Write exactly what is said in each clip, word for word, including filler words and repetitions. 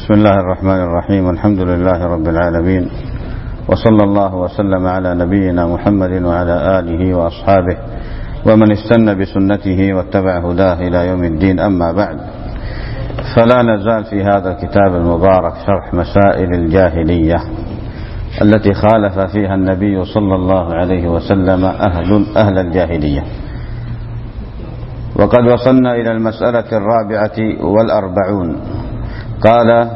بسم الله الرحمن الرحيم، والحمد لله رب العالمين، وصلى الله وسلم على نبينا محمد وعلى آله وأصحابه ومن استنى بسنته واتبع هداه إلى يوم الدين. أما بعد، فلا نزال في هذا الكتاب المبارك شرح مسائل الجاهلية التي خالف فيها النبي صلى الله عليه وسلم أهل, أهل الجاهلية. وقد وصلنا إلى المسألة الرابعة والأربعون. قال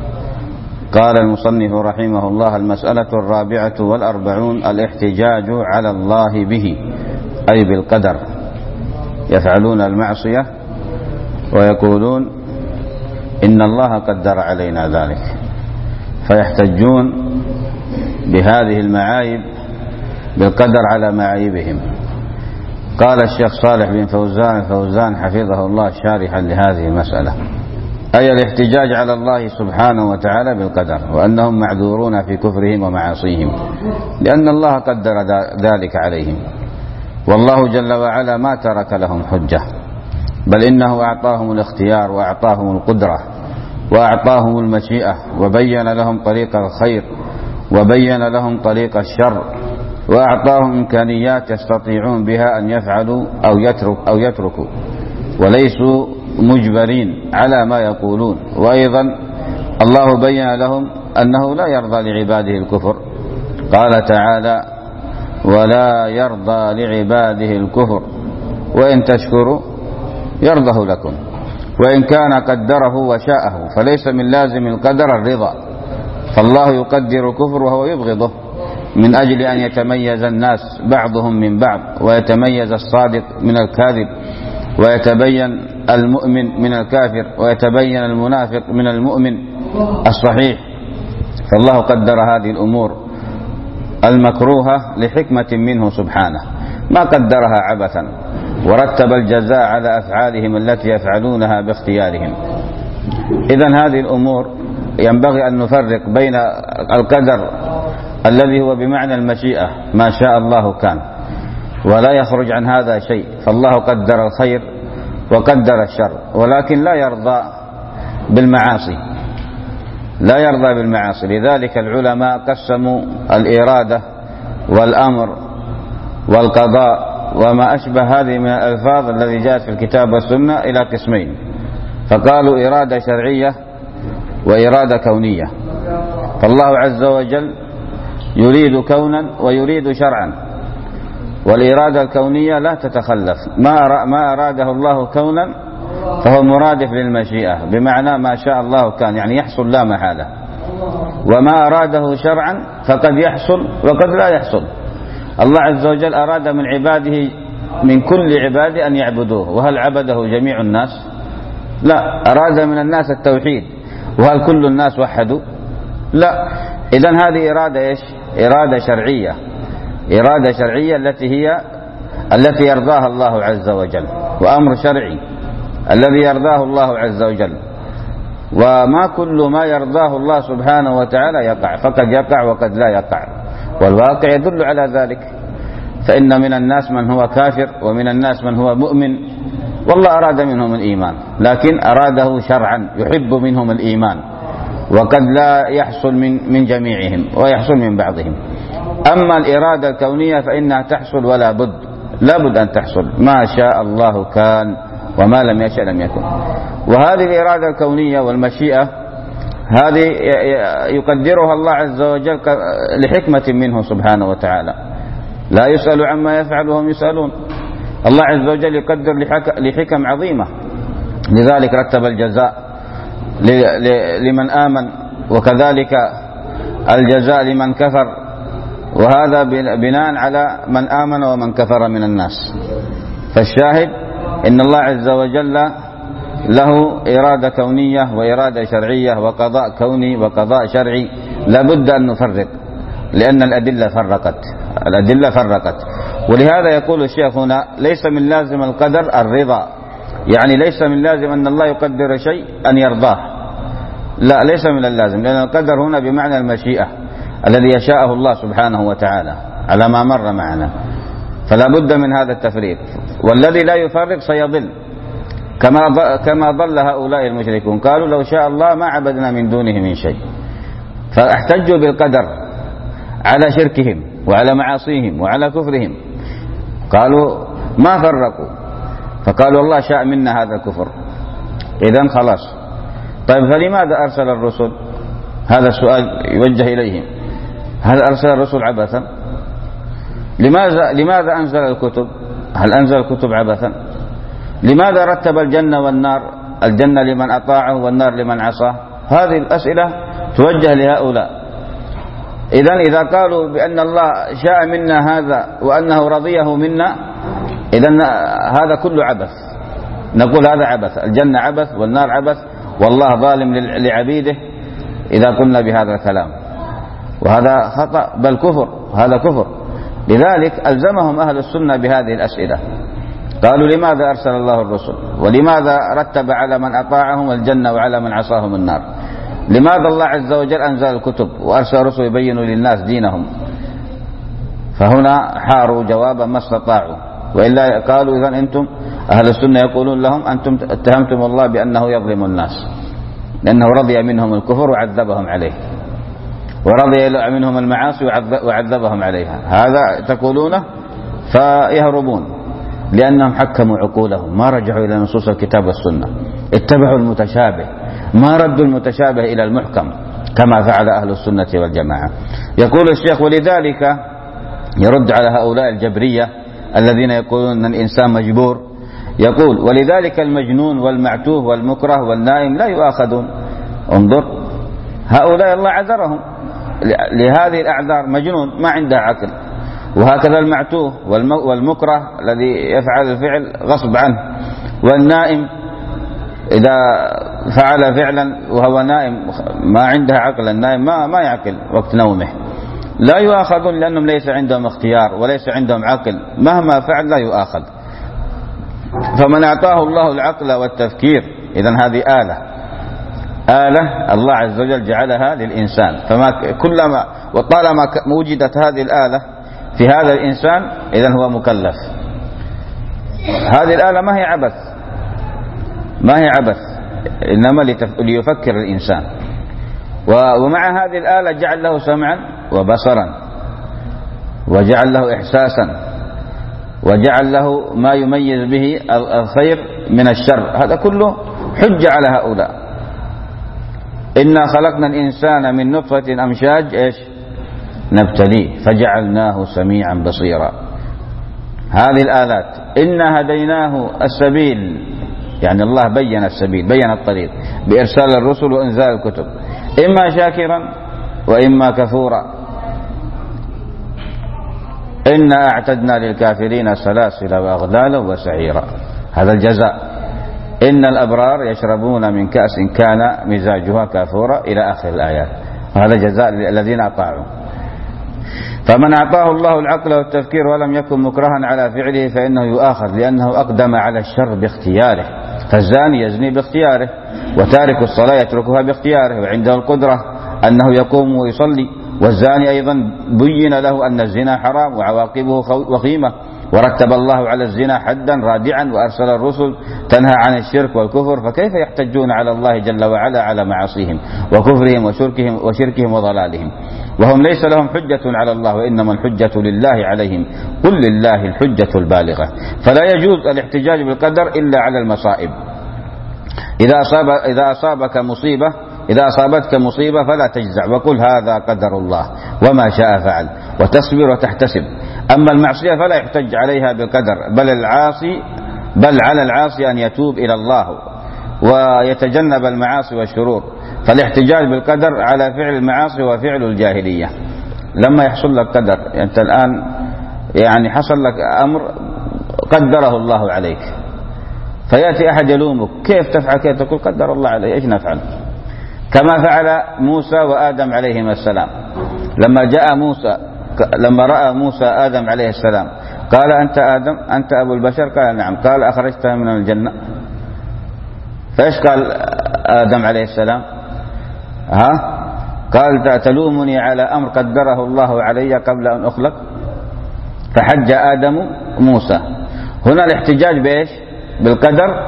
قال المصنف رحمه الله: المسألة الرابعة والأربعون الاحتجاج على الله به، أي بالقدر. يفعلون المعصية ويقولون إن الله قدر علينا ذلك، فيحتجون بهذه المعايب بالقدر على معايبهم. قال الشيخ صالح بن فوزان الفوزان حفظه الله شارحا لهذه المسألة، أي الاحتجاج على الله سبحانه وتعالى بالقدر، وأنهم معذورون في كفرهم ومعاصيهم لأن الله قدر ذلك عليهم، والله جل وعلا ما ترك لهم حجة، بل إنه أعطاهم الاختيار وأعطاهم القدرة وأعطاهم المشيئة، وبين لهم طريق الخير وبين لهم طريق الشر، وأعطاهم إمكانيات يستطيعون بها أن يفعلوا أو يترك أو يتركوا، وليسوا مجبرين على ما يقولون. وأيضا الله بين لهم أنه لا يرضى لعباده الكفر. قال تعالى: ولا يرضى لعباده الكفر وإن تشكروا يرضه لكم، وإن كان قدره وشاءه، فليس من لازم القدر الرضا، فالله يقدر الكفر وهو يبغضه من أجل أن يتميز الناس بعضهم من بعض، ويتميز الصادق من الكاذب، ويتبين المؤمن من الكافر، ويتبين المنافق من المؤمن الصحيح. فالله قدر هذه الأمور المكروهة لحكمة منه سبحانه، ما قدرها عبثا، ورتب الجزاء على أفعالهم التي يفعلونها باختيارهم. إذن هذه الأمور ينبغي أن نفرق بين القدر الذي هو بمعنى المشيئة، ما شاء الله كان، ولا يخرج عن هذا شيء، فالله قدر الخير وقدر الشر، ولكن لا يرضى بالمعاصي، لا يرضى بالمعاصي. لذلك العلماء قسموا الإرادة والأمر والقضاء وما أشبه هذه من الألفاظ الذي جاءت في الكتاب والسنة إلى قسمين، فقالوا إرادة شرعية وإرادة كونية. فالله عز وجل يريد كونا ويريد شرعا، والإرادة الكونية لا تتخلف، ما أراده الله كونا فهو مرادف للمشيئة، بمعنى ما شاء الله كان، يعني يحصل لا محالة. وما أراده شرعا فقد يحصل وقد لا يحصل. الله عز وجل أراد من عباده، من كل عباده، أن يعبدوه، وهل عبده جميع الناس؟ لا. أراد من الناس التوحيد، وهل كل الناس وحدوا؟ لا. إذن هذه إرادة إيش؟ إرادة شرعية، إرادة شرعية التي هي التي يرضاها الله عز وجل، وأمر شرعي الذي يرضاه الله عز وجل. وما كل ما يرضاه الله سبحانه وتعالى يقع، فقد يقع وقد لا يقع، والواقع يدل على ذلك. فإن من الناس من هو كافر، ومن الناس من هو مؤمن، والله أراد منهم الإيمان، لكن أراده شرعا، يحب منهم الإيمان، وقد لا يحصل من من جميعهم، ويحصل من بعضهم. أما الإرادة الكونية فإنها تحصل ولا بد، لا بد أن تحصل، ما شاء الله كان وما لم يشأ لم يكن. وهذه الإرادة الكونية والمشيئة هذه يقدرها الله عز وجل لحكمة منه سبحانه وتعالى، لا يسأل عما يفعل وهم يسألون. الله عز وجل يقدر لحكم عظيمة، لذلك رتب الجزاء لمن آمن، وكذلك الجزاء لمن كفر، وهذا بناء على من آمن ومن كفر من الناس. فالشاهد إن الله عز وجل له إرادة كونية وإرادة شرعية وقضاء كوني وقضاء شرعي، لابد أن نفرق، لأن الأدلة فرقت الأدلة فرقت ولهذا يقول الشيخ هنا: ليس من لازم القدر الرضا، يعني ليس من لازم أن الله يقدر شيء أن يرضاه، لا، ليس من اللازم، لأن القدر هنا بمعنى المشيئة الذي يشاءه الله سبحانه وتعالى على ما مر معنا، فلا بد من هذا التفريق. والذي لا يفرق سيضل، كما كما ضل هؤلاء المشركون، قالوا لو شاء الله ما عبدنا من دونه من شيء، فاحتجوا بالقدر على شركهم وعلى معاصيهم وعلى كفرهم، قالوا ما فرقوا، فقالوا الله شاء منا هذا الكفر، إذن خلاص. طيب فلماذا أرسل الرسل؟ هذا السؤال يوجه إليهم، هل أرسل الرسل عبثا؟ لماذا لماذا أنزل الكتب؟ هل أنزل الكتب عبثا؟ لماذا رتب الجنة والنار، الجنة لمن أطاعه والنار لمن عصاه؟ هذه الأسئلة توجه لهؤلاء. إذن إذا قالوا بأن الله شاء منا هذا وأنه رضيه منا، إذن هذا كله عبث، نقول هذا عبث، الجنة عبث والنار عبث والله ظالم لعبيده إذا قلنا بهذا الكلام، وهذا خطأ بل كفر، هذا كفر. لذلك ألزمهم أهل السنة بهذه الأسئلة، قالوا لماذا أرسل الله الرسل؟ ولماذا رتب على من أطاعهم الجنة وعلى من عصاهم النار؟ لماذا الله عز وجل أنزل الكتب وأرسل الرسل يبينوا للناس دينهم؟ فهنا حاروا جوابا ما استطاعوا، وإلا قالوا إذن أنتم أهل السنة يقولون لهم أنتم اتهمتم الله بأنه يظلم الناس، لأنه رضي منهم الكفر وعذبهم عليه، ورضي منهم المعاصي وعذبهم عليها، هذا تقولونه فيهربون، لأنهم حكموا عقولهم، ما رجعوا إلى نصوص الكتاب والسنة، اتبعوا المتشابه، ما ردوا المتشابه إلى المحكم كما فعل أهل السنة والجماعة. يقول الشيخ ولذلك يرد على هؤلاء الجبرية الذين يقولون أن الإنسان مجبور، يقول ولذلك المجنون والمعتوه والمكره والنائم لا يؤاخذون. انظر هؤلاء الله عذرهم لهذه الأعذار، مجنون ما عنده عقل، وهكذا المعتوه والمكره الذي يفعل الفعل غصب عنه، والنائم إذا فعل فعلا وهو نائم ما عنده عقل، النائم ما ما يعقل وقت نومه، لا يؤاخذون لأنهم ليس عندهم اختيار وليس عندهم عقل، مهما فعل لا يؤاخذ. فمن أعطاه الله العقل والتفكير، إذن هذه آلة آلة الله عز وجل جعلها للإنسان، فما كلما وطالما وجدت هذه الآلة في هذا الإنسان إذن هو مكلف. هذه الآلة ما هي عبث، ما هي عبث، إنما ليفكر الإنسان. ومع هذه الآلة جعل له سمعا وبصرا، وجعل له إحساسا، وجعل له ما يميز به الخير من الشر، هذا كله حجة على هؤلاء. إنا خلقنا الإنسان من نطفة أمشاج إيش نبتليه فجعلناه سميعا بصيرا. هذه الآلات. إنا هديناه السبيل، يعني الله بين السبيل، بين الطريق بإرسال الرسل وإنزال الكتب، إما شاكرا وإما كفورا. إنا أعتدنا للكافرين سلاسل وأغلالا وسعيرا، هذا الجزاء. إن الأبرار يشربون من كأس كان مزاجها كافورا إلى آخر الآيات، وهذا جزاء الذين أطاعوا. فمن أعطاه الله العقل والتفكير ولم يكن مكرها على فعله فإنه يؤاخذ، لأنه أقدم على الشر باختياره، فالزاني يزني باختياره، وتارك الصلاة يتركها باختياره، وعنده القدرة أنه يقوم ويصلي. والزاني أيضا بين له أن الزنا حرام وعواقبه وخيمة، ورتب الله على الزنا حدا رادعا، وأرسل الرسل تنهى عن الشرك والكفر، فكيف يحتجون على الله جل وعلا على معاصيهم وكفرهم وشركهم, وشركهم وضلالهم، وهم ليس لهم حجة على الله، وإنما الحجة لله عليهم، قل لله الحجة البالغة. فلا يجوز الاحتجاج بالقدر إلا على المصائب. إذا, أصاب إذا أصابك مصيبة إذا أصابتك مصيبة فلا تجزع، وقل هذا قدر الله وما شاء فعل، وتصبر وتحتسب. أما المعصية فلا يحتج عليها بالقدر، بل العاصي بل على العاصي أن يتوب إلى الله ويتجنب المعاصي والشرور. فالاحتجاج بالقدر على فعل المعاصي وفعل الجاهلية. لما يحصل لك قدر، أنت الآن يعني حصل لك أمر قدره الله عليك، فيأتي أحد يلومك كيف تفعل كيف، تقول قدر الله علي إيش نفعل. كما فعل موسى وآدم عليهما السلام، لما جاء موسى لما رأى موسى آدم عليه السلام قال أنت آدم أنت أبو البشر؟ قال نعم. قال أخرجتها من الجنة؟ فإيش قال آدم عليه السلام؟ ها قال تلومني على أمر قدره الله علي قبل أن أخلق؟ فحج آدم موسى. هنا الاحتجاج بإيش؟ بالقدر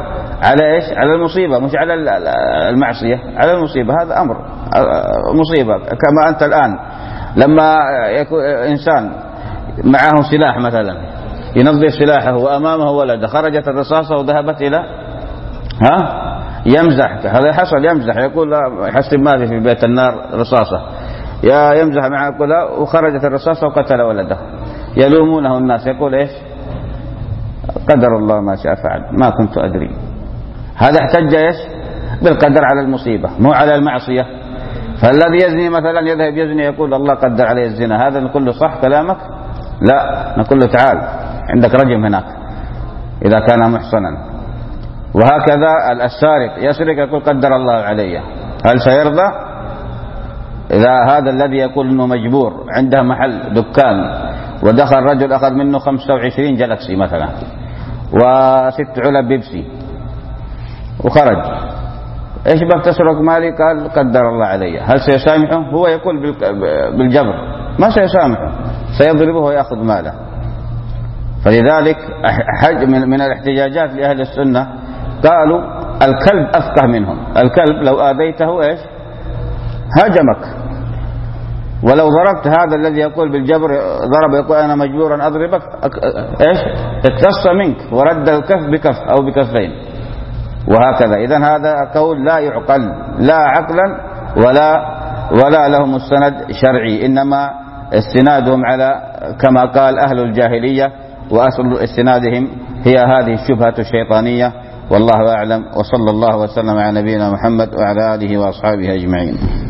على إيش؟ على المصيبة، مش على المعصية، على المصيبة. هذا أمر مصيبة. كما أنت الآن لما يكون إنسان معه سلاح مثلا ينظف سلاحه وأمامه ولده، خرجت الرصاصة وذهبت إلى ها يمزح، هذا حصل يمزح، يقول يحسب ما في بيت النار رصاصة، يا يمزح معه كلها وخرجت الرصاصة وقتل ولده، يلومونه الناس، يقول إيش؟ قدر الله ما شاء فعل، ما كنت أدري. هذا احتج إيش؟ بالقدر على المصيبة، مو على المعصية. فالذي يزني مثلا يذهب يزني يقول الله قدر عليه الزنا، هذا نقول له صح كلامك؟ لا، نقول له تعال عندك رجم هناك إذا كان محصنا. وهكذا السارق يسرق يقول قدر الله عليه، هل سيرضى؟ إذا هذا الذي يقول إنه مجبور، عنده محل دكان ودخل رجل أخذ منه خمسة وعشرين جالكسي مثلا وست علب بيبسي وخرج، إيش بك تسرق مالي؟ قال قدر الله عليه، هل سيسامحه؟ هو يقول بالجبر، ما سيسامحه، سيضربه ويأخذ ماله. فلذلك من الاحتجاجات لأهل السنة قالوا الكلب أفقه منهم، الكلب لو آذيته إيش؟ هاجمك. ولو ضربت هذا الذي يقول بالجبر، ضرب يقول أنا مجبورا أضربك، إيش؟ اقتص منك ورد الكف بكف أو بكفين. وهكذا. إذن هذا قول لا يعقل، لا عقلا ولا ولا له مستند شرعي، إنما استنادهم على كما قال أهل الجاهلية، وأصل استنادهم هي هذه الشبهة الشيطانية. والله أعلم، وصلى الله وسلم على نبينا محمد وعلى آله وأصحابه أجمعين.